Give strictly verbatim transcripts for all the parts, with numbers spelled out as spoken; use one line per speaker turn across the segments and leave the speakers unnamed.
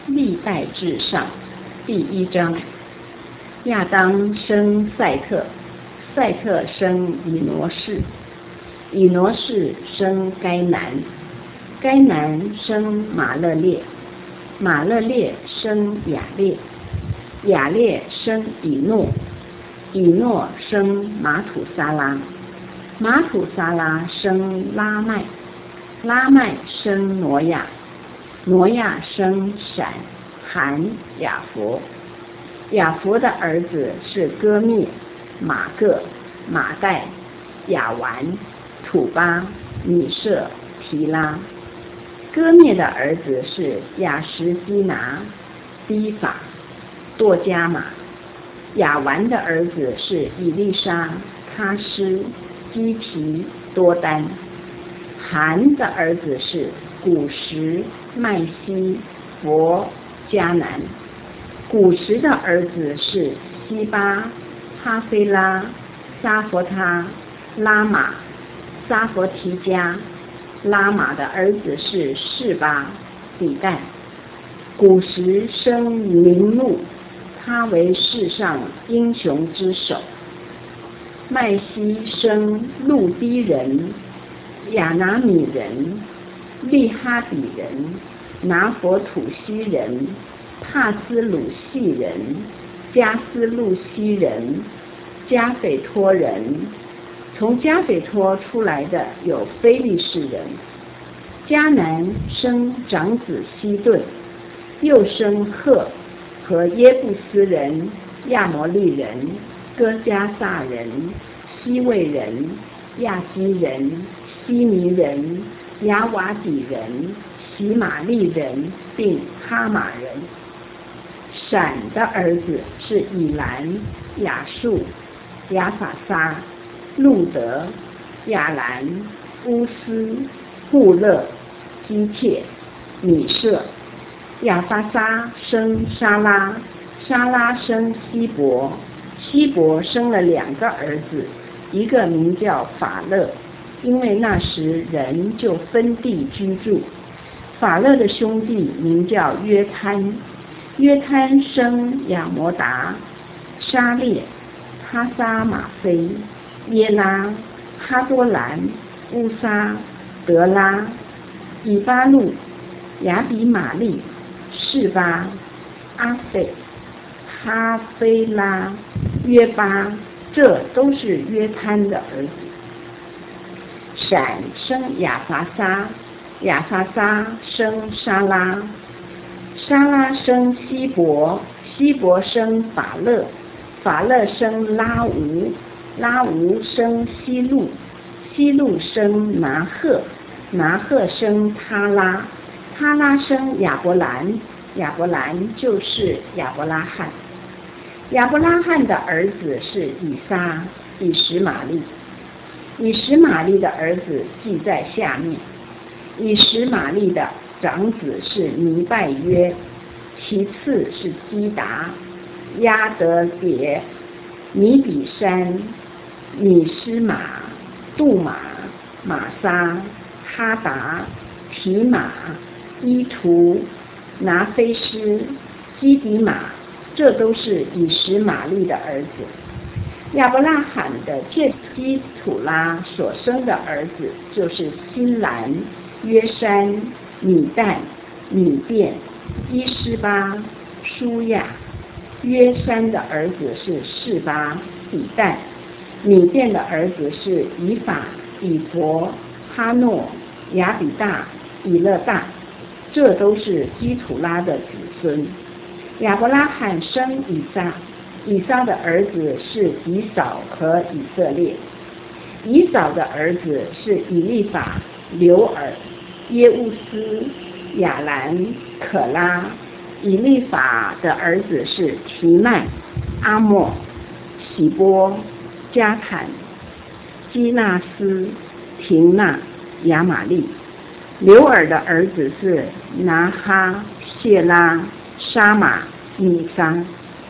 历代志上第一章。亚当生赛特，赛特生以挪士，以挪士生该南，该南生马勒列，马勒列生雅列，雅列生以诺，以诺生马土撒拉，马土撒拉生拉麦，拉麦生挪亚，挪亚生闪、含、雅弗。雅弗的儿子是歌灭、马各、马代、雅完、土巴、米舍、提拉。歌灭的儿子是雅什基拿、低法、多加马。雅完的儿子是以利沙、他施、基提、多丹。含的儿子是古实、麦西、佛、迦南。古实的儿子是西巴、哈菲拉、沙佛他、拉玛、沙佛提加。拉玛的儿子是示巴、比旦。古实生林路，他为世上英雄之首。麦西生路低人、亚拿米人、利哈比人、拿佛土西人、帕斯鲁系人、加斯路西人、加斐托人。从加斐托出来的有非利士人。迦南生长子西顿，又生赫和耶布斯人、亚摩利人、哥迦萨人、西魏人、亚基人、西尼人、亚瓦底人、喜玛利人，并哈马人。闪的儿子是以兰、亚述、亚法撒、路德、亚兰、乌斯、户勒、基切、米舍。亚法撒生沙拉，沙拉生希伯，希伯生了两个儿子，一个名叫法勒，因为那时人就分地居住。法勒的兄弟名叫约摊，约摊生亚摩达、沙列、哈沙马菲、耶拉、哈多兰、乌沙、德拉、以巴路、亚比玛利、示巴、阿斐、哈菲拉、约巴，这都是约摊的儿子。闪生亚法撒，亚法撒生沙拉，沙拉生希伯，希伯生法勒，法勒生拉吾，拉吾生希路，希路生拿赫，拿赫生他拉，他拉生亚伯兰，亚伯兰就是亚伯拉罕。亚伯拉罕的儿子是以撒、以实玛利。以实玛利的儿子记在下面。以实玛利的长子是尼拜约，其次是基达、亚德别、尼比山、米施玛、杜马、玛撒、哈达、提马、伊图、拿菲斯、基底马，这都是以实玛利的儿子。亚伯拉罕的这基土拉所生的儿子就是新兰、约山、米旦、米甸、伊施巴、舒亚。约山的儿子是示巴、比旦。米甸的儿子是以法、以佛、哈诺、亚比大、以勒大，这都是基土拉的子孙。亚伯拉罕生以撒，以撒的儿子是以扫和以色列。以扫的儿子是以利法、流尔、耶乌斯、亚兰、可拉。以利法的儿子是提曼、阿莫、喜波、加坦、基纳斯、廷纳、亚玛利。流尔的儿子是拿哈、谢拉、沙马、米撒。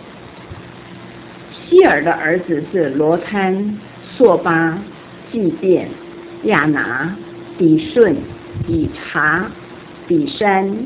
希尔的儿子是罗摊、朔巴、祭奠、亚拿、比顺、以查、比山、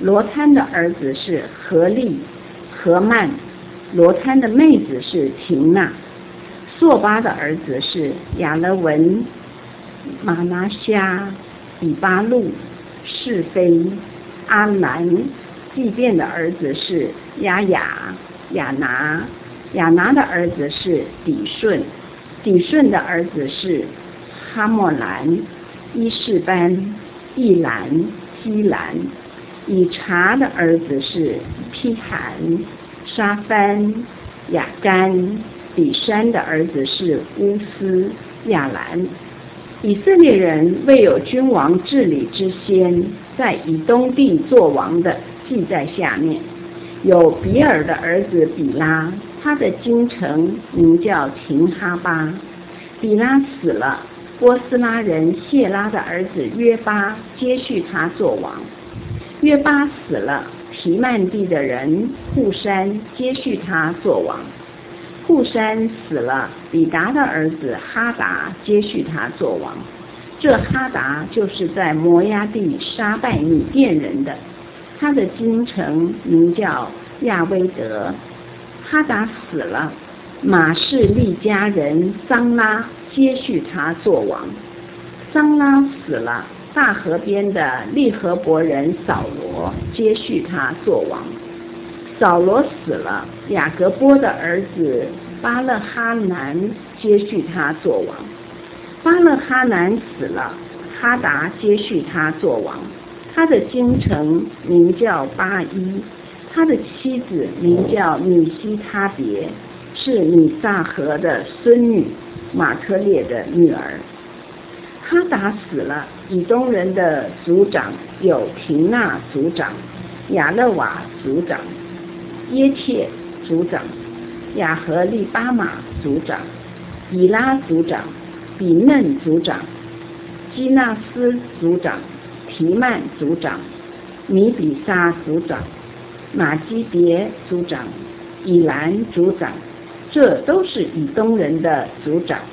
罗参的儿子是何利、何曼，罗参的妹子是廷娜。朔巴的儿子是亚勒文、马拿虾、以巴路、是非、阿兰。祭奠的儿子是亚雅、亚拿，亚拿的儿子是底顺，底顺的儿子是哈莫兰、伊士班、易兰、基兰。以查的儿子是批罕、沙番、雅干。比山的儿子是乌斯、亚兰。以色列人未有君王治理之先，在以东地作王的记在下面。有比尔的儿子比拉，他的京城名叫廷哈巴。比拉死了，波斯拉人谢拉的儿子约巴接续他做王。约巴死了，提曼地的人户山接续他做王。户山死了，比达的儿子哈达接续他做王。这哈达就是在摩押地杀败米甸人的，他的京城名叫亚威德。哈达死了，马士利家人桑拉接续他做王。桑拉死了，大河边的利和伯人扫罗接续他做王。扫罗死了，雅各波的儿子巴勒哈南接续他做王。巴勒哈南死了，哈达接续他做王。他的京城名叫巴伊，他的妻子名叫米西他别，是米萨河的孙女，马特列的女儿。哈达死了，以东人的族长有廷纳族长、亚勒瓦族长、耶切族长、亚和利巴马族长、以拉族长、比嫩族长、基纳斯族长、提曼族长、米比沙族长、马基别族长、以兰族长，这都是以东人的族长。